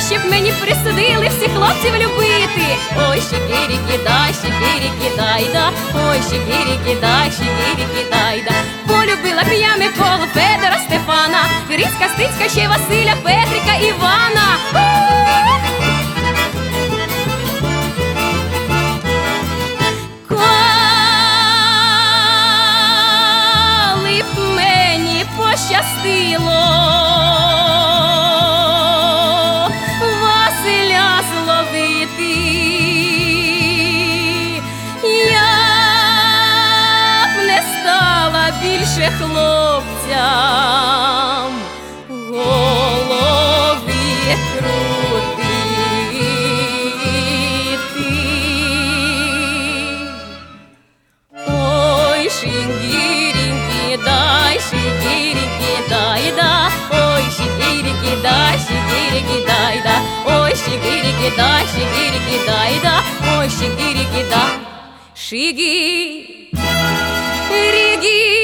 щоб мені присудили всіх хлопців любити. Ой, щепірі кидай, да, ой, щепірі кидай, да. Полюбила б я Миколу, Федора, Стефана, Грицька, Стицька, ще Василя, Петрика, Івана. Коли б мені пощастило Василя зловити, я б не стала більше хлопцям голови крутити. Ой, шигирики дай, да, ой, шигирики дай, да, ой, шигирики дай, да, ой, шигирики да, шигирики.